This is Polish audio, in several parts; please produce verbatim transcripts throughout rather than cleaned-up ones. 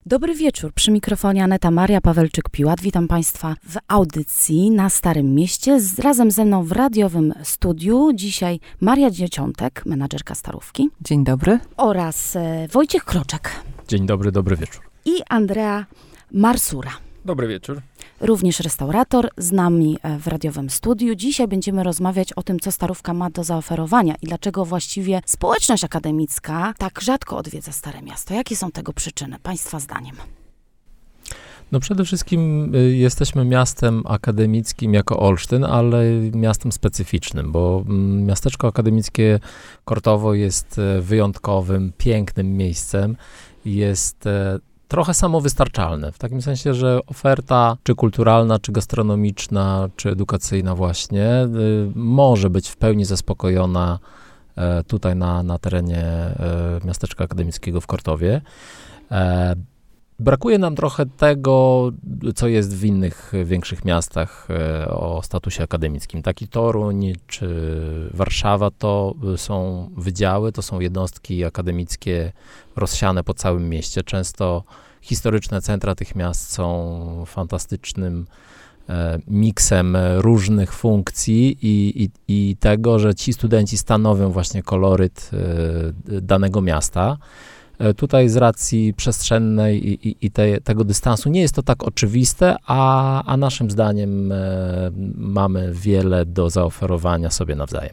Dobry wieczór, przy mikrofonie Aneta Maria Pawelczyk-Piłat. Witam Państwa w audycji na Starym Mieście. Z, razem ze mną w radiowym studiu dzisiaj Maria Dzieciątek, menadżerka Starówki. Dzień dobry. Oraz e, Wojciech Kroczek. Dzień dobry, dobry wieczór. I Andrea Marsura. Dobry wieczór. Również restaurator z nami w radiowym studiu. Dzisiaj będziemy rozmawiać o tym, co Starówka ma do zaoferowania i dlaczego właściwie społeczność akademicka tak rzadko odwiedza Stare Miasto. Jakie są tego przyczyny, Państwa zdaniem? No przede wszystkim y, jesteśmy miastem akademickim jako Olsztyn, ale miastem specyficznym, bo y, miasteczko akademickie Kortowo jest y, wyjątkowym, pięknym miejscem. Jest y, trochę samowystarczalne, w takim sensie, że oferta czy kulturalna, czy gastronomiczna, czy edukacyjna właśnie y, może być w pełni zaspokojona y, tutaj na, na terenie y, miasteczka akademickiego w Kortowie. Y, Brakuje nam trochę tego, co jest w innych większych miastach y, o statusie akademickim. Taki Toruń czy Warszawa to są wydziały, to są jednostki akademickie rozsiane po całym mieście. Często historyczne centra tych miast są fantastycznym y, miksem różnych funkcji i, i, i tego, że ci studenci stanowią właśnie koloryt y, danego miasta. Tutaj z racji przestrzennej i, i, i te, tego dystansu nie jest to tak oczywiste, a, a naszym zdaniem e, mamy wiele do zaoferowania sobie nawzajem.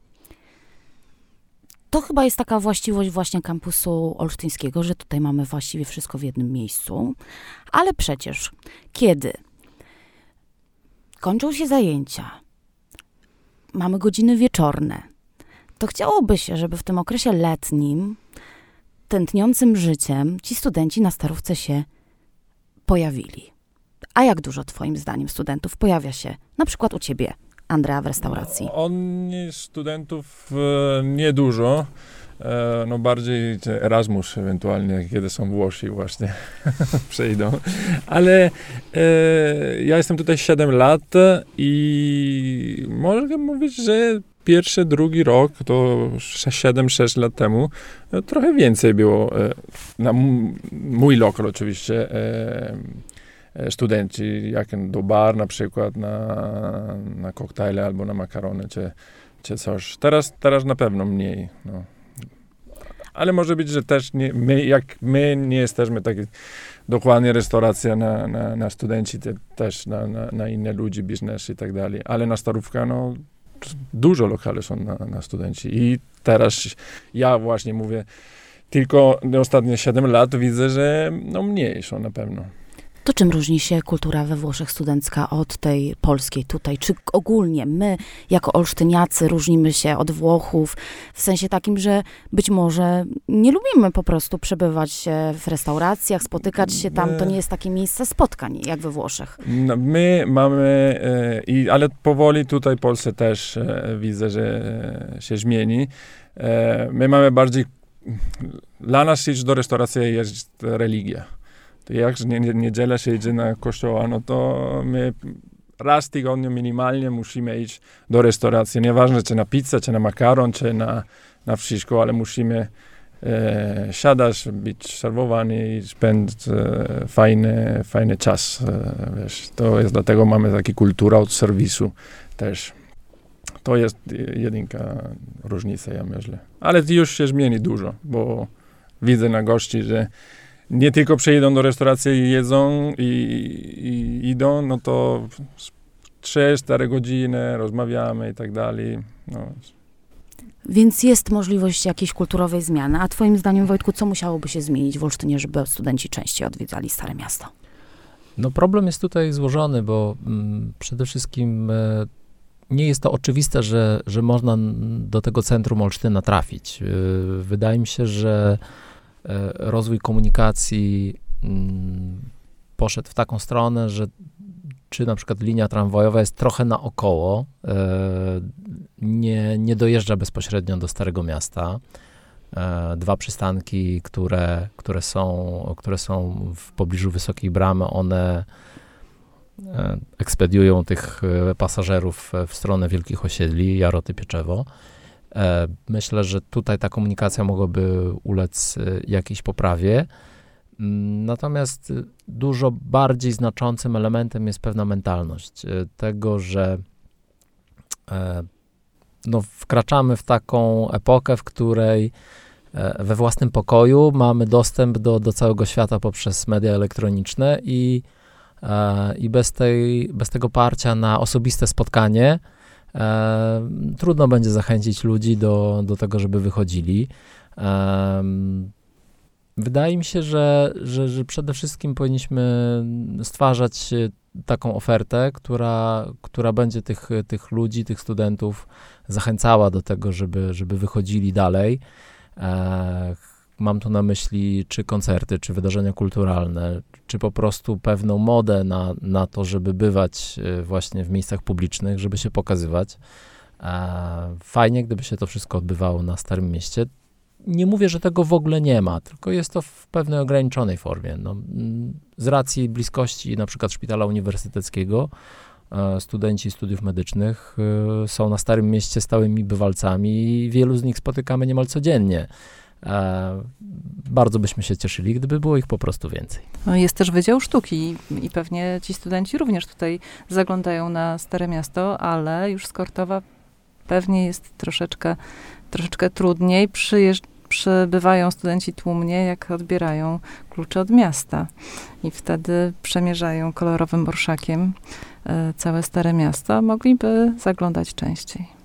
To chyba jest taka właściwość właśnie kampusu olsztyńskiego, że tutaj mamy właściwie wszystko w jednym miejscu, ale przecież kiedy kończą się zajęcia, mamy godziny wieczorne, to chciałoby się, żeby w tym okresie letnim tętniącym życiem ci studenci na Starówce się pojawili. A jak dużo twoim zdaniem studentów pojawia się na przykład u ciebie, Andrea, w restauracji? No, on studentów e, niedużo, e, no bardziej Erasmus ewentualnie, kiedy są Włosi właśnie przejdą, ale e, ja jestem tutaj siedem lat i mogę mówić, że pierwszy, drugi rok, to siedem sześć lat temu, trochę więcej było, na mój lokal oczywiście, studenci, jak do bar na przykład, na, na koktajle albo na makarony, czy, czy coś. Teraz, teraz na pewno mniej. No. Ale może być, że też nie, my, jak my nie jesteśmy taki dokładnie restauracja na, na, na studenci, te, też na, na, na inne ludzi, biznes i tak dalej. Ale na Starówka, no, dużo lokali są na, na studenci i teraz ja właśnie mówię, tylko ostatnie siedem lat widzę, że no mniej są na pewno. To czym różni się kultura we Włoszech studencka od tej polskiej tutaj? Czy ogólnie my, jako olsztyniacy, różnimy się od Włochów w sensie takim, że być może nie lubimy po prostu przebywać w restauracjach, spotykać się tam, to nie jest takie miejsce spotkań, jak we Włoszech? No, my mamy, e, i, ale powoli tutaj w Polsce też e, widzę, że e, się zmieni. E, my mamy bardziej, dla nas iść do restauracji jest religia. Jak nie, nie, niedzielę się idzie na kościoła, no to my raz w tygodniu minimalnie musimy iść do restauracji. Nieważne, czy na pizzę, czy na makaron, czy na, na wszystko, ale musimy e, siadać, być serwowani i spędzić e, fajny, fajny czas. E, wiesz. To jest, dlatego mamy taką kulturę od serwisu też. To jest jedynka różnica, ja myślę. Ale już się zmieni dużo, bo widzę na gości, że nie tylko przyjdą do restauracji i jedzą i, i idą, no to trzy cztery godziny rozmawiamy i tak dalej. No. Więc jest możliwość jakiejś kulturowej zmiany. A twoim zdaniem, Wojtku, co musiałoby się zmienić w Olsztynie, żeby studenci częściej odwiedzali Stare Miasto? No problem jest tutaj złożony, bo mm, przede wszystkim e, nie jest to oczywiste, że, że można do tego centrum Olsztyna trafić. E, wydaje mi się, że rozwój komunikacji poszedł w taką stronę, że czy na przykład linia tramwajowa jest trochę naokoło, nie, nie dojeżdża bezpośrednio do Starego Miasta. Dwa przystanki, które, które, są, które są w pobliżu Wysokiej Bramy, one ekspediują tych pasażerów w stronę Wielkich Osiedli, Jaroty, Pieczewo. Myślę, że tutaj ta komunikacja mogłaby ulec jakiejś poprawie. Natomiast dużo bardziej znaczącym elementem jest pewna mentalność tego, że no, wkraczamy w taką epokę, w której we własnym pokoju mamy dostęp do, do całego świata poprzez media elektroniczne i, i bez, tej, bez tego parcia na osobiste spotkanie e, trudno będzie zachęcić ludzi do, do tego, żeby wychodzili. E, wydaje mi się, że, że, że przede wszystkim powinniśmy stwarzać taką ofertę, która, która będzie tych, tych ludzi, tych studentów zachęcała do tego, żeby, żeby wychodzili dalej. E, mam tu na myśli czy koncerty, czy wydarzenia kulturalne, czy po prostu pewną modę na, na to, żeby bywać właśnie w miejscach publicznych, żeby się pokazywać. E, fajnie, gdyby się to wszystko odbywało na Starym Mieście. Nie mówię, że tego w ogóle nie ma, tylko jest to w pewnej ograniczonej formie. No, z racji bliskości na przykład Szpitala Uniwersyteckiego, studenci studiów medycznych są na Starym Mieście stałymi bywalcami i wielu z nich spotykamy niemal codziennie. Bardzo byśmy się cieszyli, gdyby było ich po prostu więcej. No jest też Wydział Sztuki i pewnie ci studenci również tutaj zaglądają na Stare Miasto, ale już z Kortowa pewnie jest troszeczkę, troszeczkę trudniej. Przyjeżdż, przybywają studenci tłumnie, jak odbierają klucze od miasta i wtedy przemierzają kolorowym orszakiem całe Stare Miasto. Mogliby zaglądać częściej.